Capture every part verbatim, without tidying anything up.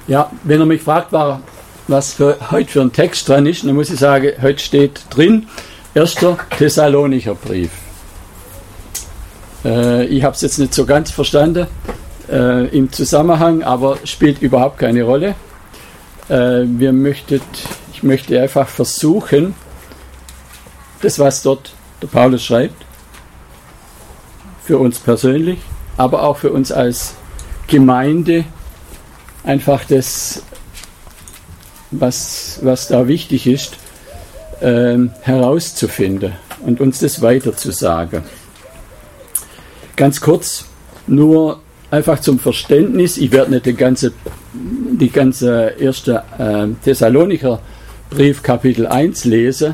Ja, wenn ihr mich fragt, was für, heute für ein Text dran ist, dann muss ich sagen, heute steht drin, erster Thessalonicher Brief. Äh, ich habe es jetzt nicht so ganz verstanden äh, im Zusammenhang, aber spielt überhaupt keine Rolle. Äh, wir möchtet, ich möchte einfach versuchen, das, was dort der Paulus schreibt, für uns persönlich, aber auch für uns als Gemeinde, einfach das, was, was da wichtig ist, äh, herauszufinden und uns das weiterzusagen. Ganz kurz, nur einfach zum Verständnis, ich werde nicht den ganze, die ganze erste äh, Thessalonicher Brief Kapitel eins lesen,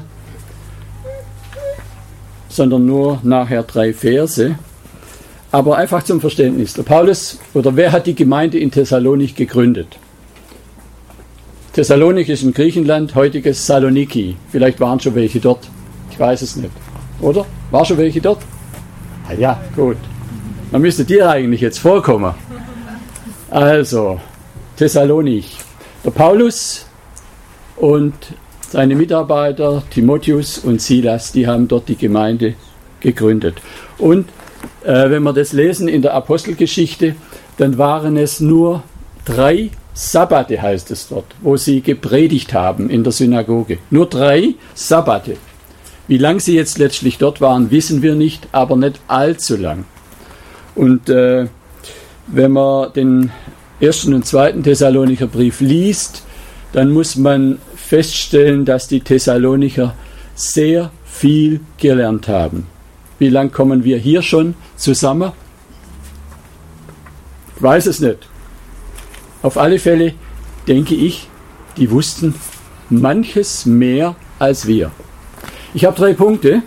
sondern nur nachher drei Verse. Aber einfach zum Verständnis. Der Paulus, oder wer hat die Gemeinde in Thessalonik gegründet? Thessalonik ist in Griechenland, heutiges Saloniki. Vielleicht waren schon welche dort. Ich weiß es nicht. Oder? War schon welche dort? Ah ja, gut. Dann müsste dir eigentlich jetzt vorkommen. Also, Thessalonik. Der Paulus und seine Mitarbeiter Timotheus und Silas, die haben dort die Gemeinde gegründet. Und äh, wenn wir das lesen in der Apostelgeschichte, dann waren es nur drei Sabbate, heißt es dort, wo sie gepredigt haben in der Synagoge. Nur drei Sabbate. Wie lang sie jetzt letztlich dort waren, wissen wir nicht, aber nicht allzu lang. Und äh, wenn man den ersten und zweiten Thessalonicher Brief liest, dann muss man feststellen, dass die Thessalonicher sehr viel gelernt haben. Wie lang kommen wir hier schon zusammen? Ich weiß es nicht. Auf alle Fälle denke ich, die wussten manches mehr als wir. Ich habe drei Punkte,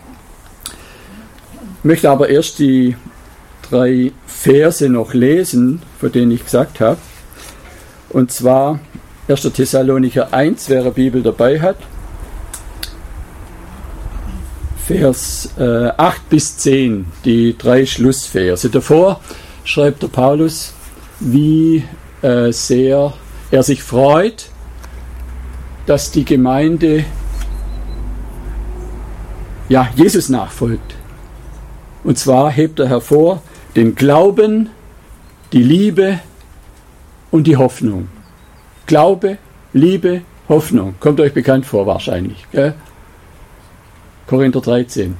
möchte aber erst die drei Verse noch lesen, von denen ich gesagt habe. Und zwar erster Thessalonicher eins, wer eine Bibel dabei hat. Vers äh, acht bis zehn, die drei Schlussverse. Davor schreibt der Paulus, wie äh, sehr er sich freut, dass die Gemeinde ja, Jesus nachfolgt. Und zwar hebt er hervor den Glauben, die Liebe und die Hoffnung. Glaube, Liebe, Hoffnung. Kommt euch bekannt vor wahrscheinlich. Gell? Korinther dreizehn.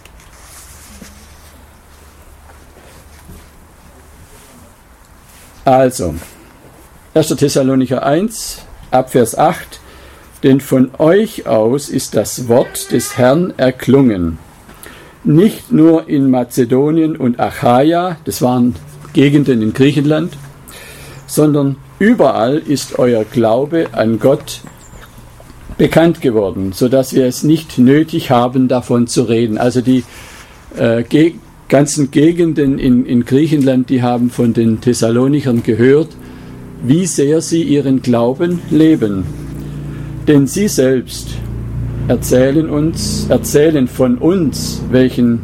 Also, erster Thessalonicher eins, Abvers acht. Denn von euch aus ist das Wort des Herrn erklungen. Nicht nur in Mazedonien und Achaia, das waren Gegenden in Griechenland, sondern überall ist euer Glaube an Gott bekannt geworden, sodass wir es nicht nötig haben, davon zu reden. Also die äh, ge- ganzen Gegenden in, in Griechenland, die haben von den Thessalonichern gehört, wie sehr sie ihren Glauben leben. Denn sie selbst erzählen uns, erzählen von uns, welchen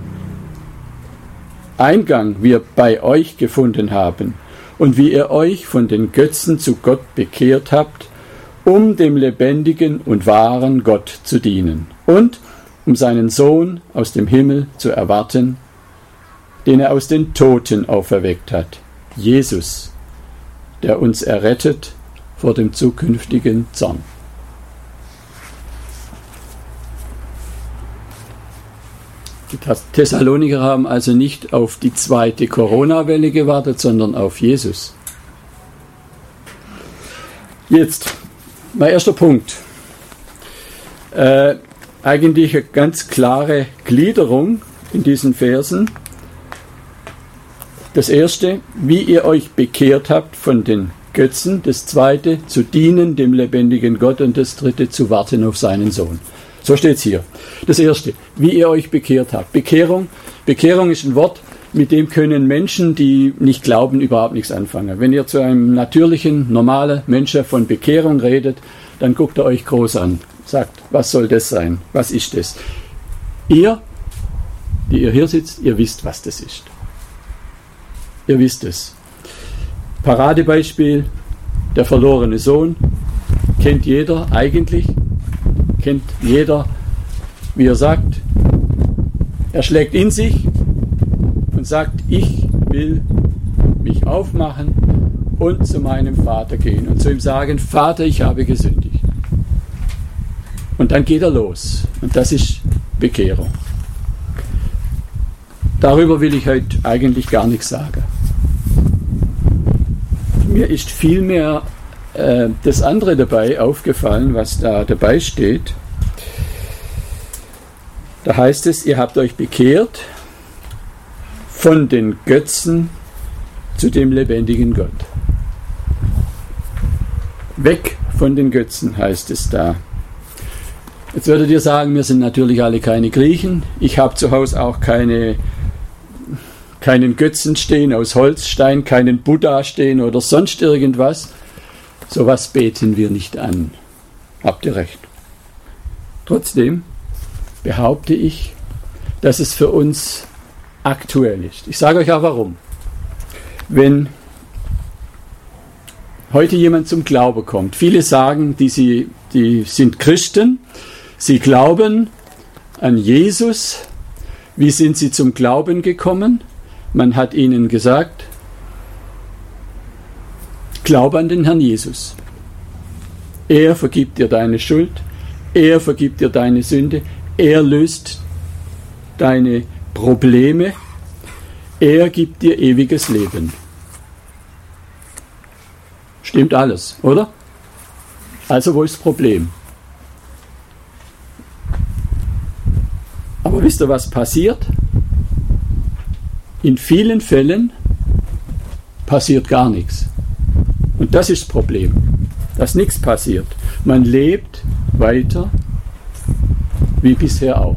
Eingang wir bei euch gefunden haben und wie ihr euch von den Götzen zu Gott bekehrt habt, um dem lebendigen und wahren Gott zu dienen und um seinen Sohn aus dem Himmel zu erwarten, den er aus den Toten auferweckt hat, Jesus, der uns errettet vor dem zukünftigen Zorn. Die Thessaloniker haben also nicht auf die zweite Corona-Welle gewartet, sondern auf Jesus. Jetzt, mein erster Punkt. Äh, eigentlich eine ganz klare Gliederung in diesen Versen. Das erste, wie ihr euch bekehrt habt von den Götzen. Das zweite, zu dienen dem lebendigen Gott. Und das dritte, zu warten auf seinen Sohn. So steht es hier. Das erste, wie ihr euch bekehrt habt. Bekehrung. Bekehrung ist ein Wort, mit dem können Menschen, die nicht glauben, überhaupt nichts anfangen. Wenn ihr zu einem natürlichen, normalen Menschen von Bekehrung redet, dann guckt er euch groß an. Sagt, was soll das sein? Was ist das? Ihr, die ihr hier sitzt, ihr wisst, was das ist. Ihr wisst es. Paradebeispiel, der verlorene Sohn, kennt jeder eigentlich, kennt jeder, wie er sagt, er schlägt in sich und sagt, ich will mich aufmachen und zu meinem Vater gehen und zu ihm sagen, Vater, ich habe gesündigt. Und dann geht er los. Und das ist Bekehrung. Darüber will ich heute eigentlich gar nichts sagen. Mir ist vielmehr äh, das andere dabei aufgefallen, was da dabei steht. Da heißt es, ihr habt euch bekehrt von den Götzen zu dem lebendigen Gott. Weg von den Götzen heißt es da. Jetzt werdet ihr sagen, wir sind natürlich alle keine Griechen. Ich habe zu Hause auch keine, keinen Götzen stehen aus Holzstein, keinen Buddha stehen oder sonst irgendwas. Sowas beten wir nicht an. Habt ihr recht. Trotzdem behaupte ich, dass es für uns aktuell ist. Ich sage euch auch warum. Wenn heute jemand zum Glauben kommt, viele sagen, die, sie, die sind Christen, sie glauben an Jesus. Wie sind sie zum Glauben gekommen? Man hat ihnen gesagt, glaube an den Herrn Jesus. Er vergibt dir deine Schuld, er vergibt dir deine Sünde, er löst deine Probleme, er gibt dir ewiges Leben. Stimmt alles, oder? Also wo ist das Problem? Aber wisst ihr, was passiert? In vielen Fällen passiert gar nichts. Und das ist das Problem, dass nichts passiert. Man lebt weiter wie bisher auch.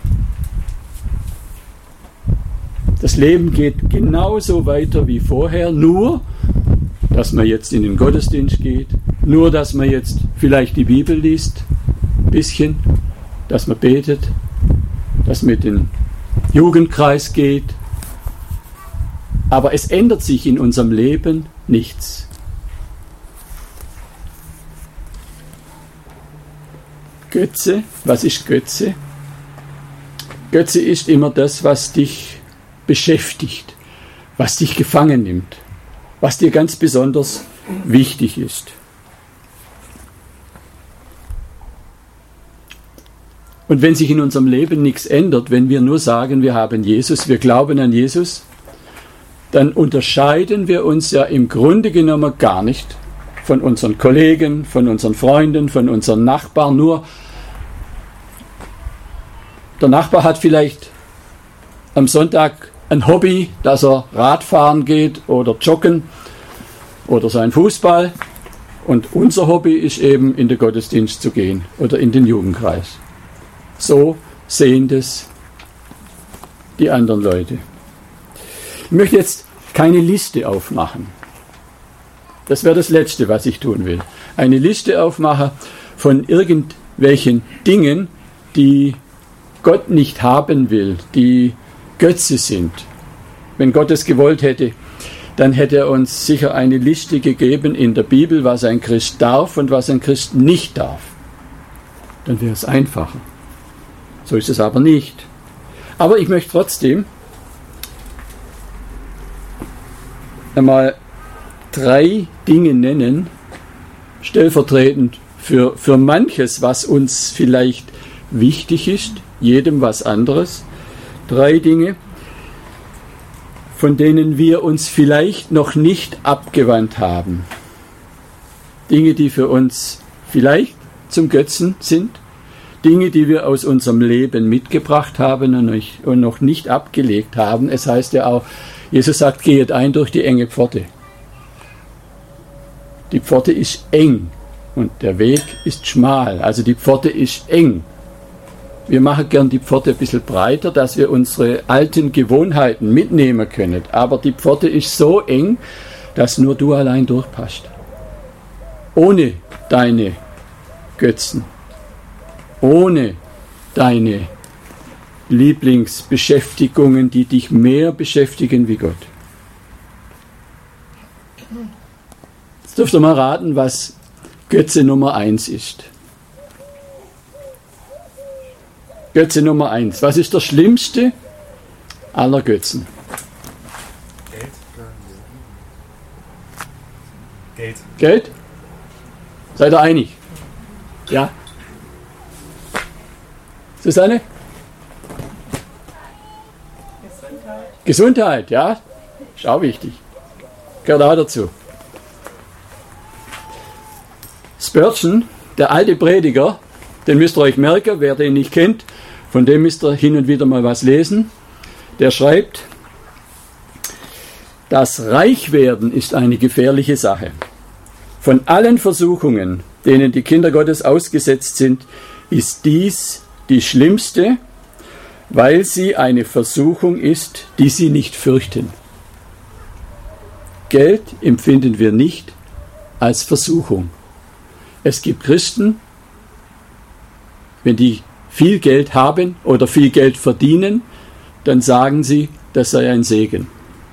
Das Leben geht genauso weiter wie vorher, nur dass man jetzt in den Gottesdienst geht, nur dass man jetzt vielleicht die Bibel liest, ein bisschen, dass man betet, dass man in den Jugendkreis geht. Aber es ändert sich in unserem Leben nichts. Götze, was ist Götze? Götze ist immer das, was dich beschäftigt, was dich gefangen nimmt, was dir ganz besonders wichtig ist. Und wenn sich in unserem Leben nichts ändert, wenn wir nur sagen, wir haben Jesus, wir glauben an Jesus, dann unterscheiden wir uns ja im Grunde genommen gar nicht von unseren Kollegen, von unseren Freunden, von unseren Nachbarn. Nur der Nachbar hat vielleicht am Sonntag ein Hobby, dass er Radfahren geht oder joggen oder sein Fußball. Und unser Hobby ist eben, in den Gottesdienst zu gehen oder in den Jugendkreis. So sehen das die anderen Leute. Ich möchte jetzt keine Liste aufmachen. Das wäre das Letzte, was ich tun will. Eine Liste aufmachen von irgendwelchen Dingen, die Gott nicht haben will, die Götze sind. Wenn Gott es gewollt hätte, dann hätte er uns sicher eine Liste gegeben in der Bibel, was ein Christ darf und was ein Christ nicht darf. Dann wäre es einfacher. So ist es aber nicht. Aber ich möchte trotzdem einmal drei Dinge nennen, stellvertretend für, für manches, was uns vielleicht wichtig ist, jedem was anderes. Drei Dinge, von denen wir uns vielleicht noch nicht abgewandt haben. Dinge, die für uns vielleicht zum Götzen sind. Dinge, die wir aus unserem Leben mitgebracht haben und noch nicht abgelegt haben. Es heißt ja auch, Jesus sagt, geht ein durch die enge Pforte. Die Pforte ist eng und der Weg ist schmal. Also die Pforte ist eng. Wir machen gern die Pforte ein bisschen breiter, dass wir unsere alten Gewohnheiten mitnehmen können. Aber die Pforte ist so eng, dass nur du allein durchpasst. Ohne deine Götzen. Ohne deine Lieblingsbeschäftigungen, die dich mehr beschäftigen wie Gott. Jetzt dürft ihr mal raten, was Götze Nummer eins ist. Götze Nummer eins. Was ist der schlimmste aller Götzen? Geld. Geld. Geld? Seid ihr einig? Ja. Susanne? Gesundheit. Gesundheit, ja. Ist auch wichtig. Gehört auch dazu. Spurgeon, der alte Prediger, den müsst ihr euch merken, wer den nicht kennt, von dem müsst ihr hin und wieder mal was lesen. Der schreibt, das Reichwerden ist eine gefährliche Sache. Von allen Versuchungen, denen die Kinder Gottes ausgesetzt sind, ist dies die schlimmste, weil sie eine Versuchung ist, die sie nicht fürchten. Geld empfinden wir nicht als Versuchung. Es gibt Christen, wenn die viel Geld haben oder viel Geld verdienen, dann sagen sie, das sei ein Segen.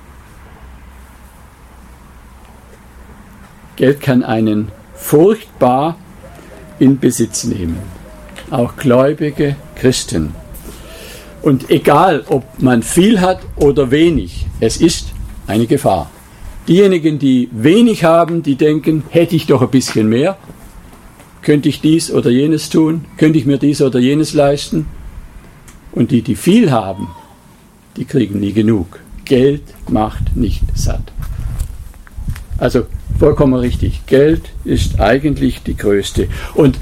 Geld kann einen furchtbar in Besitz nehmen. Auch gläubige Christen. Und egal, ob man viel hat oder wenig, es ist eine Gefahr. Diejenigen, die wenig haben, die denken, hätte ich doch ein bisschen mehr, könnte ich dies oder jenes tun, könnte ich mir dies oder jenes leisten. Und die, die viel haben, die kriegen nie genug. Geld macht nicht satt. Also vollkommen richtig. Geld ist eigentlich die größte. Und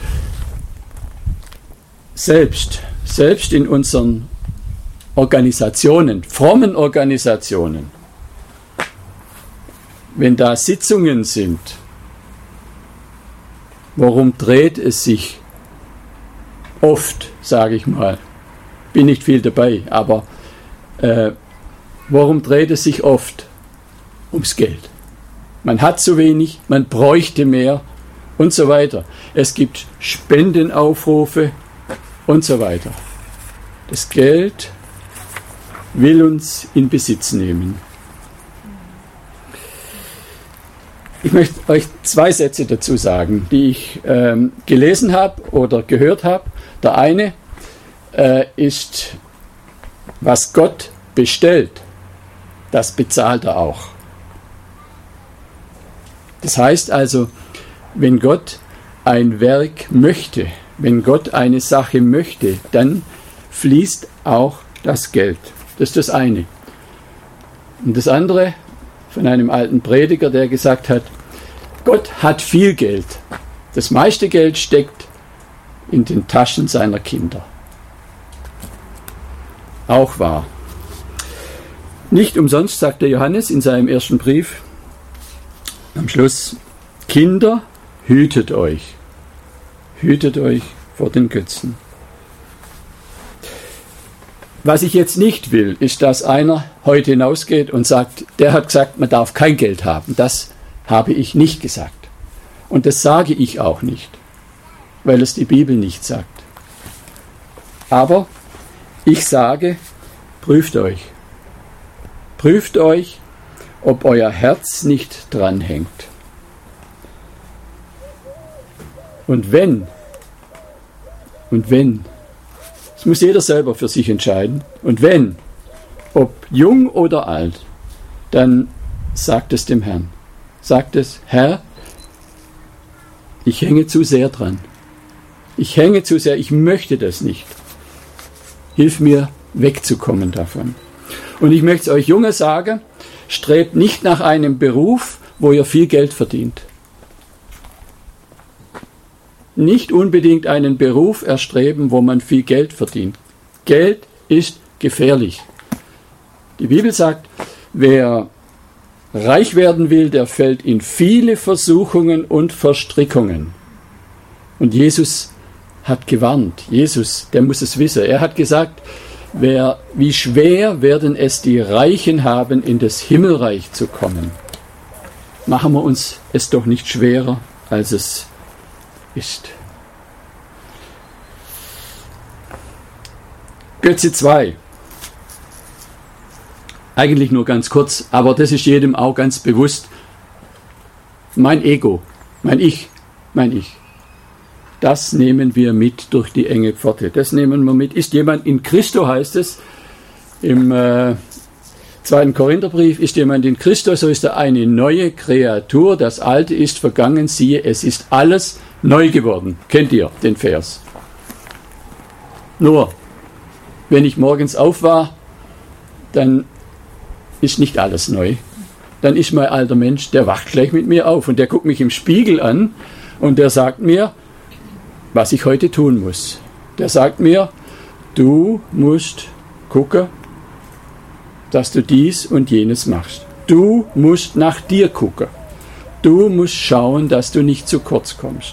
selbst, selbst in unseren Organisationen, frommen Organisationen, wenn da Sitzungen sind, worum dreht es sich oft, sage ich mal, bin nicht viel dabei, aber äh, worum dreht es sich oft? Ums Geld. Man hat zu wenig, man bräuchte mehr und so weiter. Es gibt Spendenaufrufe und so weiter. Das Geld will uns in Besitz nehmen. Ich möchte euch zwei Sätze dazu sagen, die ich ähm, gelesen habe oder gehört habe. Der eine äh, ist, was Gott bestellt, das bezahlt er auch. Das heißt also, wenn Gott ein Werk möchte, wenn Gott eine Sache möchte, dann fließt auch das Geld. Das ist das eine. Und das andere, von einem alten Prediger, der gesagt hat, Gott hat viel Geld. Das meiste Geld steckt in den Taschen seiner Kinder. Auch wahr. Nicht umsonst sagt der Johannes in seinem ersten Brief am Schluss, Kinder, hütet euch. Hütet euch vor den Götzen. Was ich jetzt nicht will, ist, dass einer heute hinausgeht und sagt, der hat gesagt, man darf kein Geld haben. Das habe ich nicht gesagt. Und das sage ich auch nicht, weil es die Bibel nicht sagt. Aber ich sage, prüft euch. Prüft euch, ob euer Herz nicht dranhängt. Und wenn, und wenn, das muss jeder selber für sich entscheiden. Und wenn, ob jung oder alt, dann sagt es dem Herrn. Sagt es, Herr, ich hänge zu sehr dran. Ich hänge zu sehr, ich möchte das nicht. Hilf mir, wegzukommen davon. Und ich möchte es euch Junge sagen, strebt nicht nach einem Beruf, wo ihr viel Geld verdient. Nicht unbedingt einen Beruf erstreben, wo man viel Geld verdient. Geld ist gefährlich. Die Bibel sagt, wer reich werden will, der fällt in viele Versuchungen und Verstrickungen. Und Jesus hat gewarnt. Jesus, der muss es wissen. Er hat gesagt, wer, wie schwer werden es die Reichen haben, in das Himmelreich zu kommen. Machen wir uns es doch nicht schwerer, als es ist. Götze zwei. Eigentlich nur ganz kurz, aber das ist jedem auch ganz bewusst. mein Ego, mein Ich, mein Ich. Das nehmen wir mit durch die enge Pforte. Das nehmen wir mit. Ist jemand in Christo, heißt es im äh, zweiten Korintherbrief, ist jemand in Christo, so ist er eine neue Kreatur. Das Alte ist vergangen, siehe, es ist alles neu geworden. Kennt ihr den Vers? Nur, wenn ich morgens auf war, dann ist nicht alles neu. Dann ist mein alter Mensch, der wacht gleich mit mir auf und der guckt mich im Spiegel an und der sagt mir, was ich heute tun muss. Der sagt mir, du musst gucken, dass du dies und jenes machst. Du musst nach dir gucken. Du musst schauen, dass du nicht zu kurz kommst.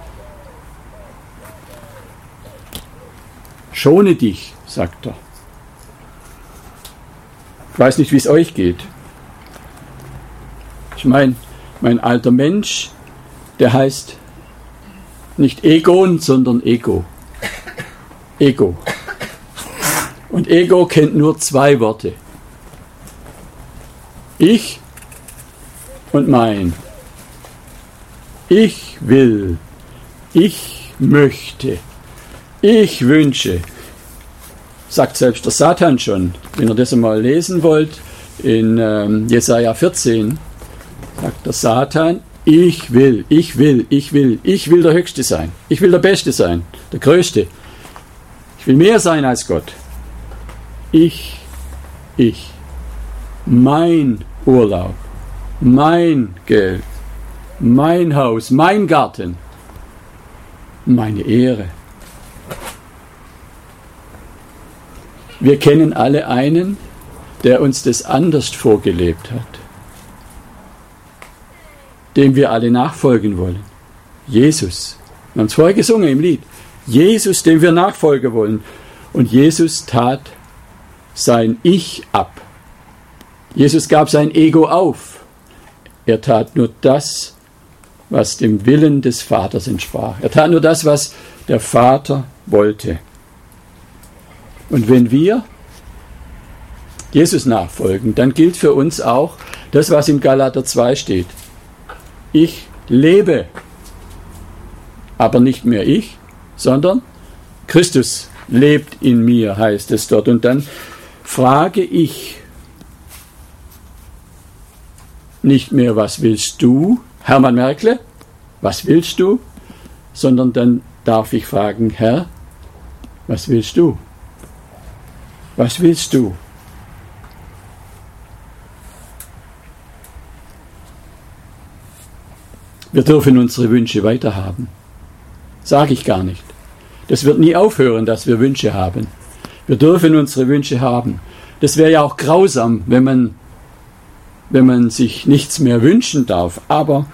Schone dich, sagt er. Ich weiß nicht, wie es euch geht. Ich meine, mein alter Mensch, der heißt nicht Egon, sondern Ego. Ego. Und Ego kennt nur zwei Worte. Ich und mein. Ich will. Ich möchte. Ich wünsche. Sagt selbst der Satan schon. Wenn ihr das einmal lesen wollt, in ähm, Jesaja vierzehn, sagt der Satan, ich will, ich will, ich will, ich will der Höchste sein. Ich will der Beste sein, der Größte. Ich will mehr sein als Gott. Ich, ich, mein Urlaub, mein Geld, mein Haus, mein Garten, meine Ehre. Wir kennen alle einen, der uns das anders vorgelebt hat, dem wir alle nachfolgen wollen. Jesus. Wir haben es vorher gesungen im Lied. Jesus, dem wir nachfolgen wollen. Und Jesus tat sein Ich ab. Jesus gab sein Ego auf. Er tat nur das, was dem Willen des Vaters entsprach. Er tat nur das, was der Vater wollte. Und wenn wir Jesus nachfolgen, dann gilt für uns auch das, was im Galater zwei steht. Ich lebe, aber nicht mehr ich, sondern Christus lebt in mir, heißt es dort. Und dann frage ich nicht mehr, was willst du, Hermann Merkle, was willst du, sondern dann darf ich fragen, Herr, was willst du? Was willst du? Wir dürfen unsere Wünsche weiterhaben. Sage ich gar nicht. Das wird nie aufhören, dass wir Wünsche haben. Wir dürfen unsere Wünsche haben. Das wäre ja auch grausam, wenn man, wenn man sich nichts mehr wünschen darf. Aber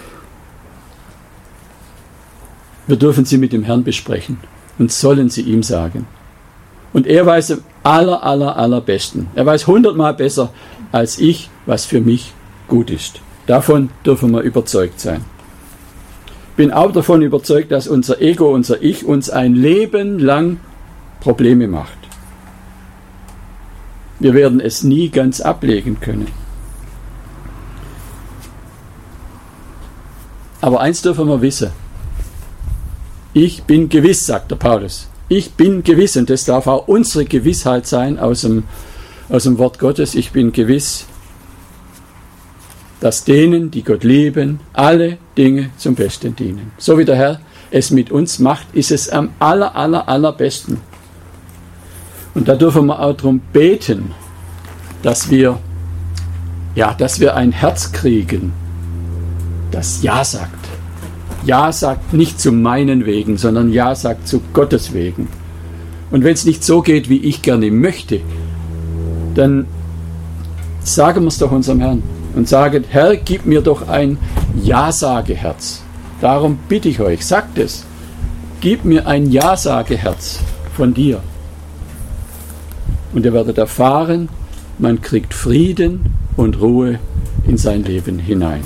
wir dürfen sie mit dem Herrn besprechen und sollen sie ihm sagen. Und er weiß am aller, aller, allerbesten. Er weiß hundertmal besser als ich, was für mich gut ist. Davon dürfen wir überzeugt sein. Ich bin auch davon überzeugt, dass unser Ego, unser Ich uns ein Leben lang Probleme macht. Wir werden es nie ganz ablegen können. Aber eins dürfen wir wissen. Ich bin gewiss, sagt der Paulus. Ich bin gewiss, und das darf auch unsere Gewissheit sein aus dem, aus dem Wort Gottes. Ich bin gewiss, dass denen, die Gott lieben, alle Dinge zum Besten dienen. So wie der Herr es mit uns macht, ist es am aller, aller, allerbesten. Und da dürfen wir auch darum beten, dass wir, ja, dass wir ein Herz kriegen, das Ja sagt. Ja sagt nicht zu meinen Wegen, sondern Ja sagt zu Gottes Wegen. Und wenn es nicht so geht, wie ich gerne möchte, dann sagen wir es doch unserem Herrn und sagen, Herr, gib mir doch ein Ja-Sage-Herz. Darum bitte ich euch, sagt es. Gib mir ein Ja-Sage-Herz von dir. Und ihr werdet erfahren, man kriegt Frieden und Ruhe in sein Leben hinein.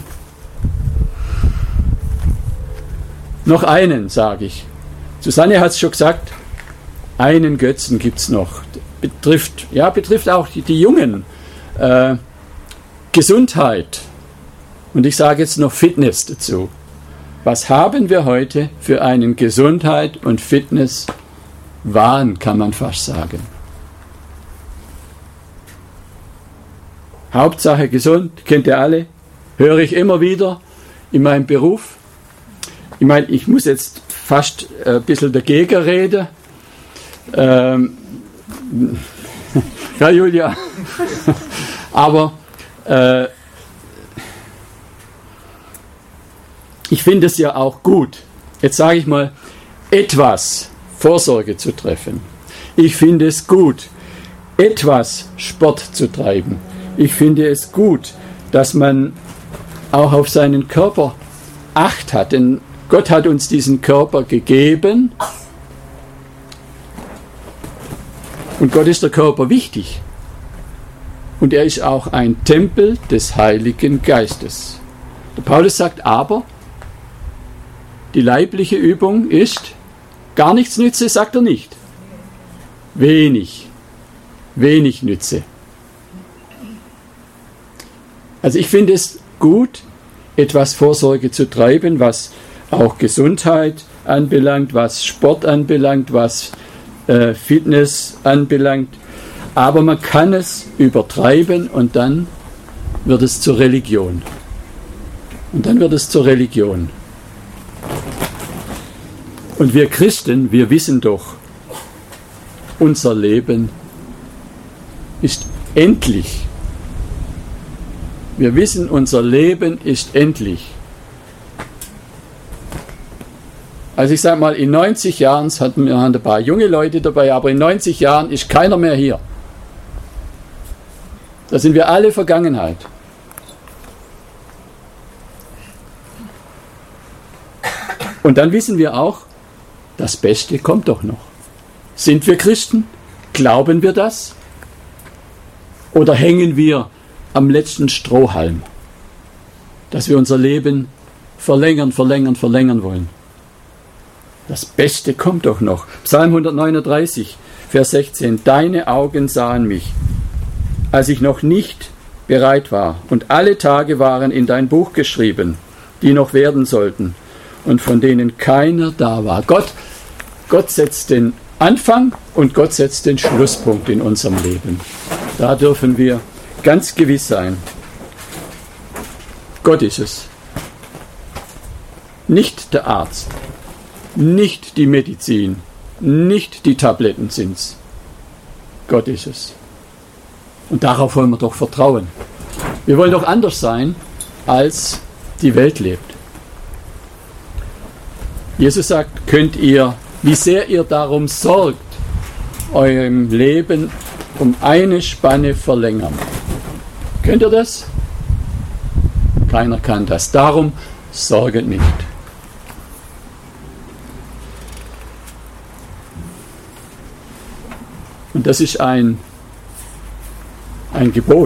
Noch einen, sage ich. Susanne hat es schon gesagt, einen Götzen gibt es noch. Betrifft, ja, betrifft auch die, die Jungen. Äh, Gesundheit. Und ich sage jetzt noch Fitness dazu. Was haben wir heute für einen Gesundheit- und Fitnesswahn, kann man fast sagen. Hauptsache gesund, kennt ihr alle, höre ich immer wieder in meinem Beruf. Ich meine, ich muss jetzt fast ein bisschen dagegen reden. Ähm, ja, Julia. Aber äh, ich finde es ja auch gut, jetzt sage ich mal, etwas Vorsorge zu treffen. Ich finde es gut, etwas Sport zu treiben. Ich finde es gut, dass man auch auf seinen Körper Acht hat, denn Gott hat uns diesen Körper gegeben und Gott ist der Körper wichtig und er ist auch ein Tempel des Heiligen Geistes. Der Paulus sagt aber, die leibliche Übung ist gar nichts nütze, sagt er nicht. Wenig, wenig nütze. Also ich finde es gut, etwas Vorsorge zu treiben, was auch Gesundheit anbelangt, was Sport anbelangt, was äh, Fitness anbelangt. Aber man kann es übertreiben und dann wird es zur Religion. Und dann wird es zur Religion. Und wir Christen, wir wissen doch, unser Leben ist endlich. Wir wissen, unser Leben ist endlich. Also ich sage mal, in neunzig Jahren, es hatten wir ein paar junge Leute dabei, aber in neunzig Jahren ist keiner mehr hier. Da sind wir alle Vergangenheit. Und dann wissen wir auch, das Beste kommt doch noch. Sind wir Christen? Glauben wir das? Oder hängen wir am letzten Strohhalm, dass wir unser Leben verlängern, verlängern, verlängern wollen? Das Beste kommt doch noch. Psalm hundertneununddreißig, Vers sechzehn. Deine Augen sahen mich, als ich noch nicht bereit war, und alle Tage waren in dein Buch geschrieben, die noch werden sollten und von denen keiner da war. Gott, Gott setzt den Anfang und Gott setzt den Schlusspunkt in unserem Leben. Da dürfen wir ganz gewiss sein. Gott ist es. Nicht der Arzt, nicht die Medizin, nicht die Tabletten sind's. Gott ist es. Und darauf wollen wir doch vertrauen. Wir wollen doch anders sein, als die Welt lebt. Jesus sagt, könnt ihr, wie sehr ihr darum sorgt, eurem Leben um eine Spanne verlängern. Könnt ihr das? Keiner kann das. Darum sorget nicht. Und das ist ein, ein Gebot.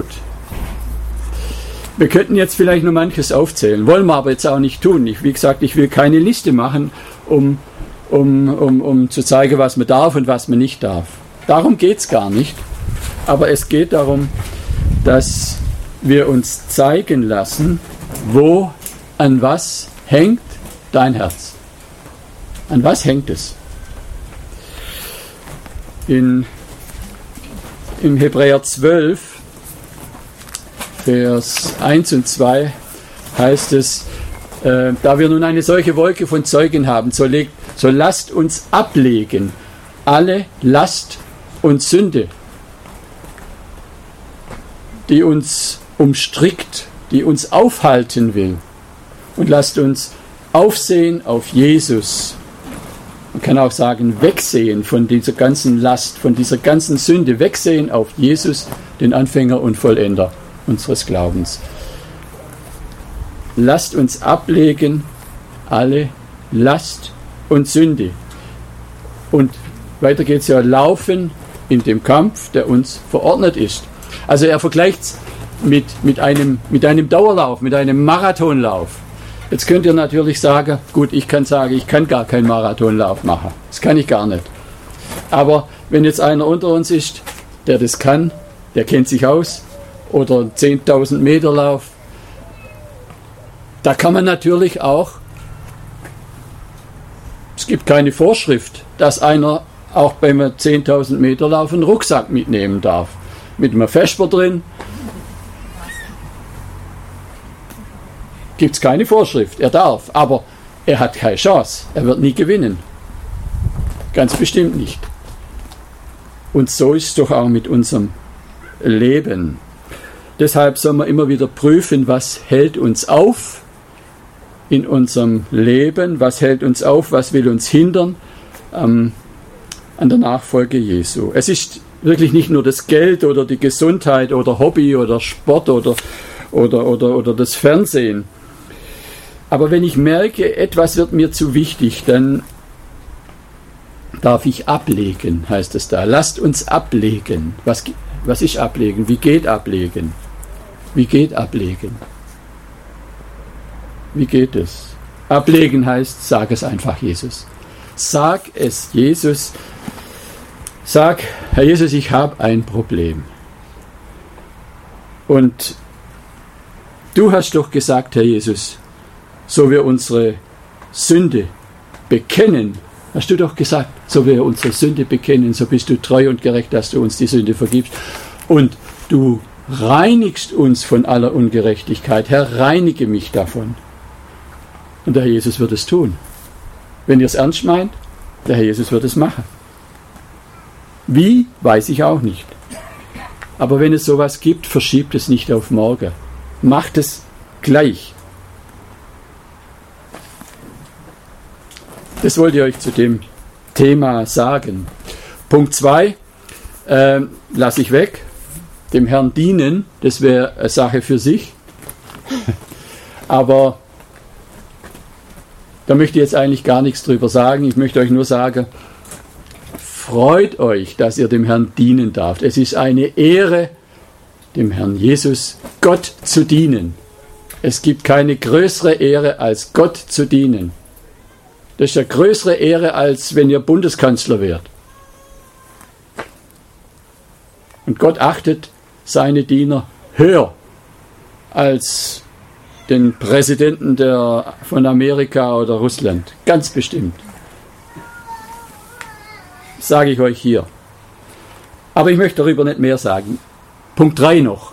Wir könnten jetzt vielleicht noch manches aufzählen, wollen wir aber jetzt auch nicht tun. Ich, wie gesagt, ich will keine Liste machen, um, um, um, um zu zeigen, was man darf und was man nicht darf. Darum geht es gar nicht. Aber es geht darum, dass wir uns zeigen lassen, wo, an was hängt dein Herz. An was hängt es? In, im Hebräer zwölf, Vers eins und zwei heißt es, äh, da wir nun eine solche Wolke von Zeugen haben, so, legt, so lasst uns ablegen alle Last und Sünde, die uns umstrickt, die uns aufhalten will. Und lasst uns aufsehen auf Jesus. Man kann auch sagen, wegsehen von dieser ganzen Last, von dieser ganzen Sünde, wegsehen auf Jesus, den Anfänger und Vollender unseres Glaubens. Lasst uns ablegen alle Last und Sünde. Und weiter geht es ja, laufen in dem Kampf, der uns verordnet ist. Also er vergleicht es mit, mit, einem, mit einem Dauerlauf, mit einem Marathonlauf. Jetzt könnt ihr natürlich sagen, gut, ich kann sagen, ich kann gar keinen Marathonlauf machen. Das kann ich gar nicht. Aber wenn jetzt einer unter uns ist, der das kann, der kennt sich aus, oder zehntausend Meter Lauf, Da kann man natürlich auch, es gibt keine Vorschrift, dass einer auch beim zehntausend Meter Lauf einen Rucksack mitnehmen darf. Mit einem Vesper drin. Gibt es keine Vorschrift. Er darf, aber er hat keine Chance. Er wird nie gewinnen. Ganz bestimmt nicht. Und so ist es doch auch mit unserem Leben. Deshalb soll man immer wieder prüfen, was hält uns auf in unserem Leben, was hält uns auf, was will uns hindern ähm, an der Nachfolge Jesu. Es ist wirklich nicht nur das Geld oder die Gesundheit oder Hobby oder Sport oder, oder, oder, oder das Fernsehen. Aber wenn ich merke, etwas wird mir zu wichtig, dann darf ich ablegen, heißt es da. Lasst uns ablegen. Was, was ist ablegen? Wie geht ablegen? Wie geht ablegen? Wie geht es? Ablegen heißt, sag es einfach Jesus. Sag es Jesus. Sag, Herr Jesus, ich habe ein Problem. Und du hast doch gesagt, Herr Jesus, so wir unsere Sünde bekennen, hast du doch gesagt, so wir unsere Sünde bekennen, so bist du treu und gerecht, dass du uns die Sünde vergibst. Und du reinigst uns von aller Ungerechtigkeit. Herr, reinige mich davon. Und der Herr Jesus wird es tun. Wenn ihr es ernst meint, der Herr Jesus wird es machen. Wie, weiß ich auch nicht. Aber wenn es sowas gibt, verschiebt es nicht auf morgen. Macht es gleich. Das wollte ich euch zu dem Thema sagen. Punkt zwei äh, lasse ich weg. Dem Herrn dienen, das wäre eine Sache für sich. Aber da möchte ich jetzt eigentlich gar nichts drüber sagen. Ich möchte euch nur sagen, freut euch, dass ihr dem Herrn dienen darf. Es ist eine Ehre, dem Herrn Jesus, Gott zu dienen. Es gibt keine größere Ehre, als Gott zu dienen. Das ist eine größere Ehre, als wenn ihr Bundeskanzler wärt. Und Gott achtet seine Diener höher als den Präsidenten der, von Amerika oder Russland. Ganz bestimmt. Das sage ich euch hier. Aber ich möchte darüber nicht mehr sagen. Punkt drei noch.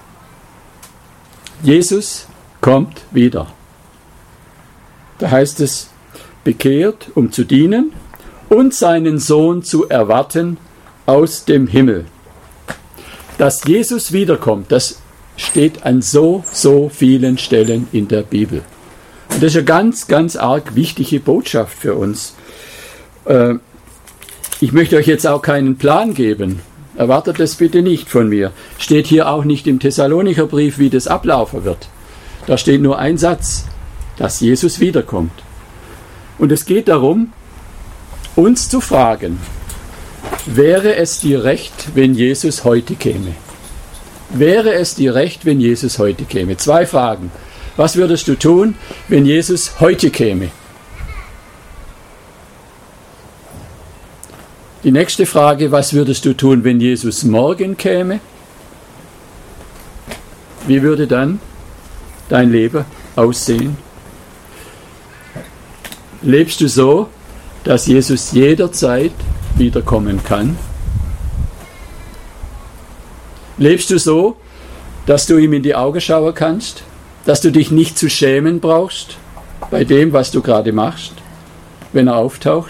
Jesus kommt wieder. Da heißt es, bekehrt, um zu dienen und seinen Sohn zu erwarten aus dem Himmel. Dass Jesus wiederkommt, das steht an so, so vielen Stellen in der Bibel. Und das ist eine ganz, ganz arg wichtige Botschaft für uns. Äh, ich möchte euch jetzt auch keinen Plan geben. Erwartet das bitte nicht von mir. Steht hier auch nicht im Thessalonicher Brief, wie das ablaufen wird. Da steht nur ein Satz, dass Jesus wiederkommt. Und es geht darum, uns zu fragen, wäre es dir recht, wenn Jesus heute käme? Wäre es dir recht, wenn Jesus heute käme? Zwei Fragen. Was würdest du tun, wenn Jesus heute käme? Die nächste Frage, was würdest du tun, wenn Jesus morgen käme? Wie würde dann dein Leben aussehen? Lebst du so, dass Jesus jederzeit wiederkommen kann? Lebst du so, dass du ihm in die Augen schauen kannst? Dass du dich nicht zu schämen brauchst bei dem, was du gerade machst, wenn er auftaucht?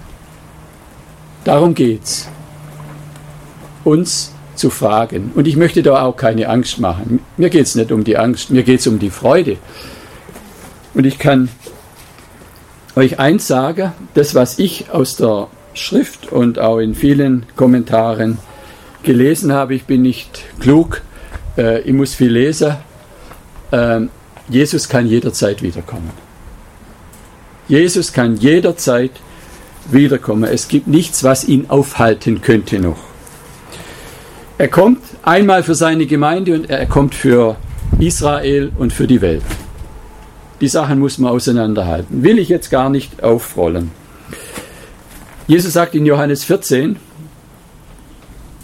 Darum geht's, uns zu fragen. Und ich möchte da auch keine Angst machen. Mir geht es nicht um die Angst, mir geht es um die Freude. Und ich kann euch eins sagen, das, was ich aus der Schrift und auch in vielen Kommentaren gelesen habe, ich bin nicht klug, äh, ich muss viel lesen, äh, Jesus kann jederzeit wiederkommen. Jesus kann jederzeit wiederkommen. Es gibt nichts, was ihn aufhalten könnte noch. Er kommt einmal für seine Gemeinde und er kommt für Israel und für die Welt. Die Sachen muss man auseinanderhalten. Will ich jetzt gar nicht aufrollen. Jesus sagt in Johannes vierzehn,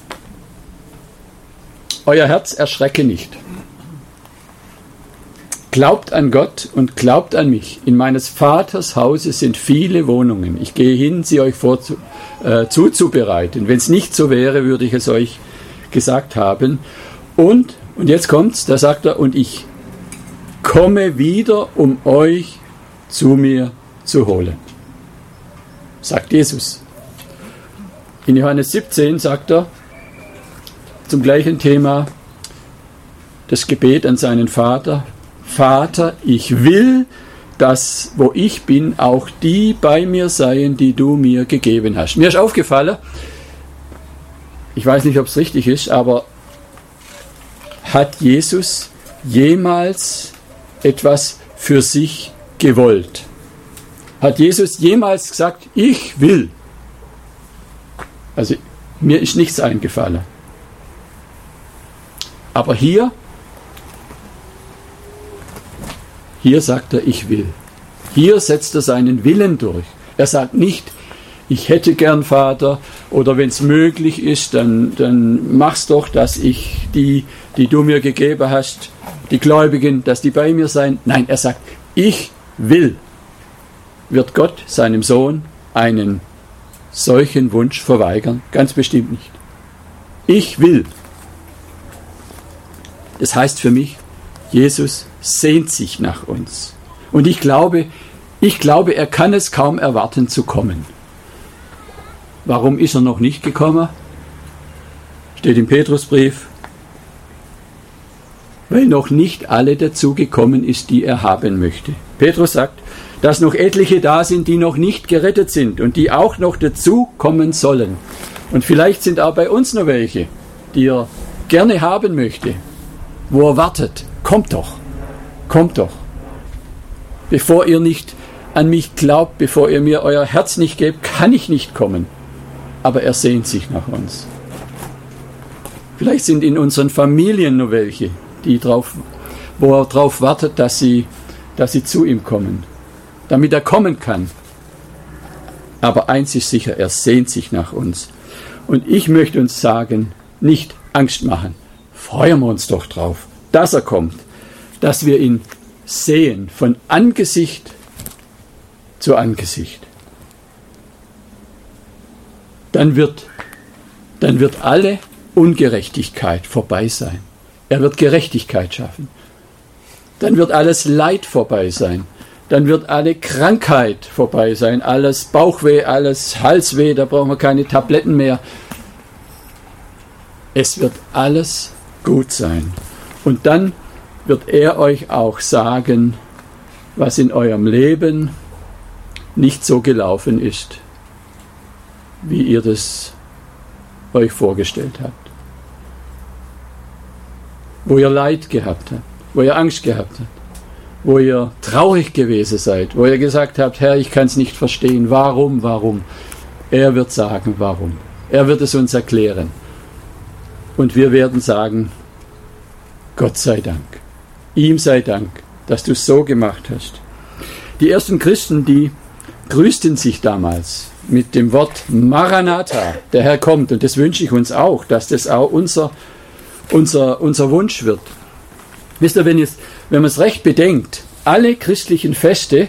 euer Herz erschrecke nicht. Glaubt an Gott und glaubt an mich. In meines Vaters Hause sind viele Wohnungen. Ich gehe hin, sie euch vorzu, äh, zuzubereiten. Wenn es nicht so wäre, würde ich es euch gesagt haben. Und, und jetzt kommt's, da sagt er, und ich komme wieder, um euch zu mir zu holen. Sagt Jesus. In Johannes siebzehn sagt er zum gleichen Thema das Gebet an seinen Vater: Vater, ich will, dass, wo ich bin, auch die bei mir seien, die du mir gegeben hast. Mir ist aufgefallen, ich weiß nicht, ob es richtig ist, aber hat Jesus jemals etwas für sich gewollt? Hat Jesus jemals gesagt, ich will? Also mir ist nichts eingefallen. Aber hier, hier sagt er, ich will. Hier setzt er seinen Willen durch. Er sagt nicht, ich hätte gern Vater, oder wenn es möglich ist, dann, dann mach's doch, dass ich die, die du mir gegeben hast, die Gläubigen, dass die bei mir sein. Nein, er sagt, ich will. Wird Gott seinem Sohn einen solchen Wunsch verweigern? Ganz bestimmt nicht. Ich will. Das heißt für mich, Jesus sehnt sich nach uns. Und ich glaube, ich glaube, er kann es kaum erwarten zu kommen. Warum ist er noch nicht gekommen? Steht im Petrusbrief. Weil noch nicht alle dazu gekommen ist, die er haben möchte. Petrus sagt, dass noch etliche da sind, die noch nicht gerettet sind und die auch noch dazu kommen sollen. Und vielleicht sind auch bei uns noch welche, die er gerne haben möchte, wo er wartet. Kommt doch, kommt doch. Bevor ihr nicht an mich glaubt, bevor ihr mir euer Herz nicht gebt, kann ich nicht kommen. Aber er sehnt sich nach uns. Vielleicht sind in unseren Familien noch welche, die drauf, wo er darauf wartet, dass sie, dass sie zu ihm kommen, damit er kommen kann. Aber eins ist sicher, er sehnt sich nach uns. Und ich möchte uns sagen, nicht Angst machen. Freuen wir uns doch drauf, dass er kommt, dass wir ihn sehen von Angesicht zu Angesicht. Dann wird, dann wird alle Ungerechtigkeit vorbei sein. Er wird Gerechtigkeit schaffen. Dann wird alles Leid vorbei sein. Dann wird alle Krankheit vorbei sein. Alles Bauchweh, alles Halsweh, da brauchen wir keine Tabletten mehr. Es wird alles gut sein. Und dann wird er euch auch sagen, was in eurem Leben nicht so gelaufen ist, wie ihr das euch vorgestellt habt. Wo ihr Leid gehabt habt, wo ihr Angst gehabt habt, wo ihr traurig gewesen seid, wo ihr gesagt habt, Herr, ich kann es nicht verstehen, warum, warum. Er wird sagen, warum. Er wird es uns erklären. Und wir werden sagen, Gott sei Dank, ihm sei Dank, dass du es so gemacht hast. Die ersten Christen, die grüßten sich damals mit dem Wort Maranatha, der Herr kommt. Und das wünsche ich uns auch, dass das auch unser, unser, unser Wunsch wird. Wisst ihr, wenn, jetzt, wenn man es recht bedenkt, alle christlichen Feste,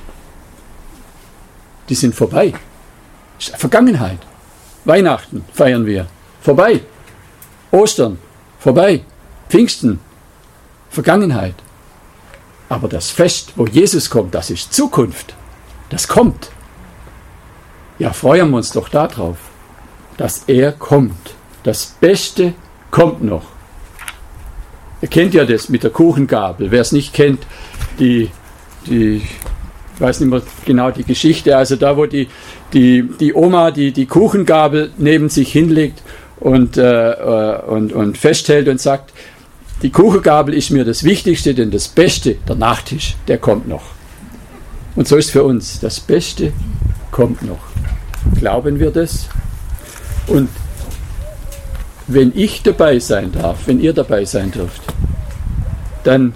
die sind vorbei. Vergangenheit. Weihnachten feiern wir. Vorbei. Ostern. Vorbei. Pfingsten. Vergangenheit. Aber das Fest, wo Jesus kommt, das ist Zukunft. Das kommt. Ja, freuen wir uns doch darauf, dass er kommt. Das Beste kommt noch. Ihr kennt ja das mit der Kuchengabel. Wer es nicht kennt, die, die, ich weiß nicht mehr genau die Geschichte, also da, wo die, die, die Oma die, die Kuchengabel neben sich hinlegt und, äh, und, und festhält und sagt, die Kuchengabel ist mir das Wichtigste, denn das Beste, der Nachtisch, der kommt noch. Und so ist für uns, das Beste kommt noch. Glauben wir das? Und wenn ich dabei sein darf, wenn ihr dabei sein dürft, dann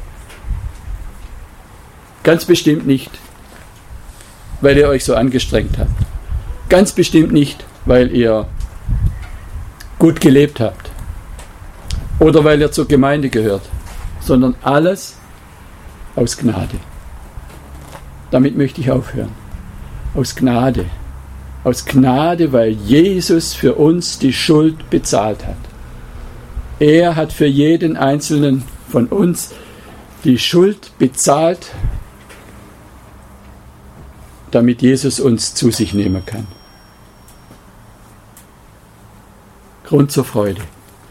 ganz bestimmt nicht, weil ihr euch so angestrengt habt. Ganz bestimmt nicht, weil ihr gut gelebt habt oder weil ihr zur Gemeinde gehört, sondern alles, Aus Gnade. Damit möchte ich aufhören. Aus Gnade. Aus Gnade, weil Jesus für uns die Schuld bezahlt hat. Er hat für jeden Einzelnen von uns die Schuld bezahlt, damit Jesus uns zu sich nehmen kann. Grund zur Freude.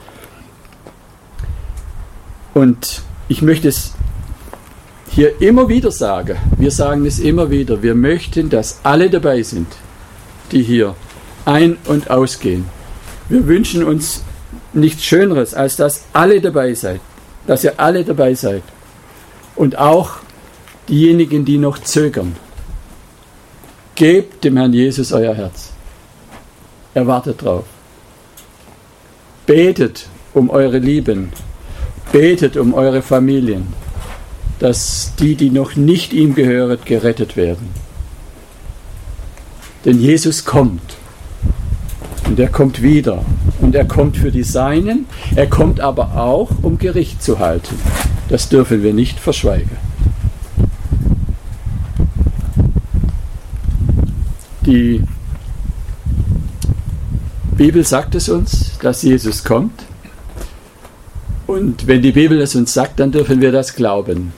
Und ich möchte es hier immer wieder sagen, wir sagen es immer wieder, wir möchten, dass alle dabei sind, die hier ein- und ausgehen. Wir wünschen uns nichts Schöneres, als dass alle dabei seid, dass ihr alle dabei seid. Und auch diejenigen, die noch zögern. Gebt dem Herrn Jesus euer Herz. Er wartet drauf. Betet um eure Lieben. Betet um eure Familien, dass die, die noch nicht ihm gehören, gerettet werden. Denn Jesus kommt. Und er kommt wieder. Und er kommt für die Seinen. Er kommt aber auch, um Gericht zu halten. Das dürfen wir nicht verschweigen. Die Bibel sagt es uns, dass Jesus kommt. Und wenn die Bibel es uns sagt, dann dürfen wir das glauben.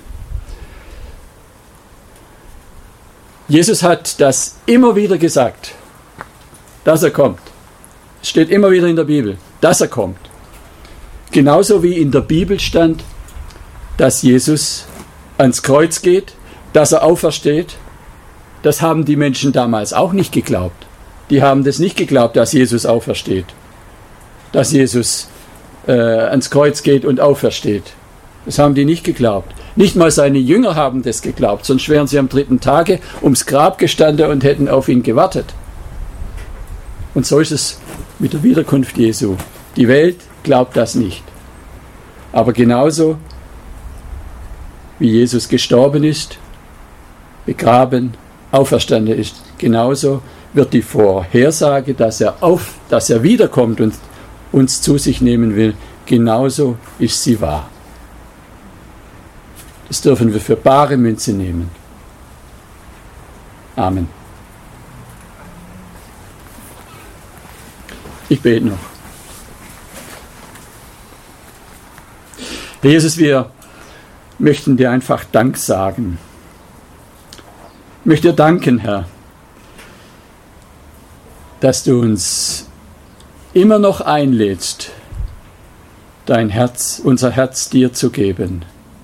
Jesus hat das immer wieder gesagt, dass er kommt. Es steht immer wieder in der Bibel, dass er kommt. Genauso wie in der Bibel stand, dass Jesus ans Kreuz geht, dass er aufersteht. Das haben die Menschen damals auch nicht geglaubt. Die haben das nicht geglaubt, dass Jesus aufersteht. Dass Jesus äh, ans Kreuz geht und aufersteht. Das haben die nicht geglaubt. Nicht mal seine Jünger haben das geglaubt, sonst wären sie am dritten Tage ums Grab gestanden und hätten auf ihn gewartet. Und so ist es mit der Wiederkunft Jesu. Die Welt glaubt das nicht. Aber genauso wie Jesus gestorben ist, begraben, auferstanden ist, genauso wird die Vorhersage, dass er auf, dass er wiederkommt und uns zu sich nehmen will, genauso ist sie wahr. Das dürfen wir für bare Münze nehmen. Amen. Ich bete noch. Herr Jesus, wir möchten dir einfach Dank sagen. Ich möchte dir danken, Herr, dass du uns immer noch einlädst, dein Herz, unser Herz dir zu geben.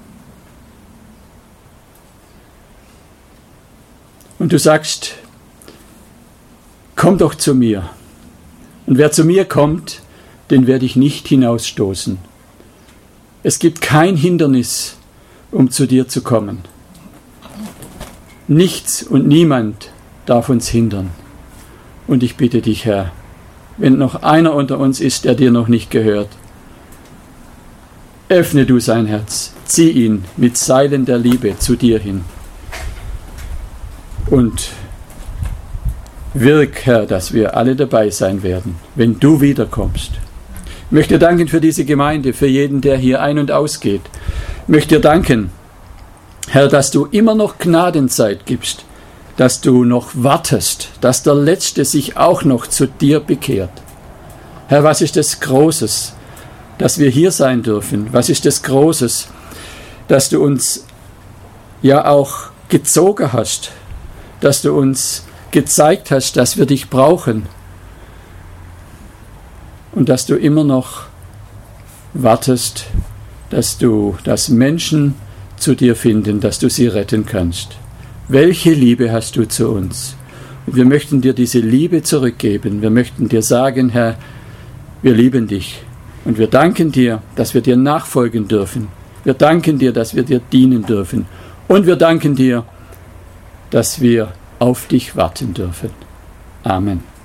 Und du sagst, komm doch zu mir. Und wer zu mir kommt, den werde ich nicht hinausstoßen. Es gibt kein Hindernis, um zu dir zu kommen. Nichts und niemand darf uns hindern. Und ich bitte dich, Herr, wenn noch einer unter uns ist, der dir noch nicht gehört, öffne du sein Herz, zieh ihn mit Seilen der Liebe zu dir hin. Und wirk, Herr, dass wir alle dabei sein werden, wenn du wiederkommst. Ich möchte danken für diese Gemeinde, für jeden, der hier ein- und ausgeht. Ich möchte dir danken, Herr, dass du immer noch Gnadenzeit gibst, dass du noch wartest, dass der Letzte sich auch noch zu dir bekehrt. Herr, was ist das Großes, dass wir hier sein dürfen? Was ist das Großes, dass du uns ja auch gezogen hast, dass du uns gezeigt hast, dass wir dich brauchen und dass du immer noch wartest, dass du, dass Menschen zu dir finden, dass du sie retten kannst. Welche Liebe hast du zu uns? Und wir möchten dir diese Liebe zurückgeben. Wir möchten dir sagen, Herr, wir lieben dich. Und wir danken dir, dass wir dir nachfolgen dürfen. Wir danken dir, dass wir dir dienen dürfen. Und wir danken dir, dass wir auf dich warten dürfen. Amen.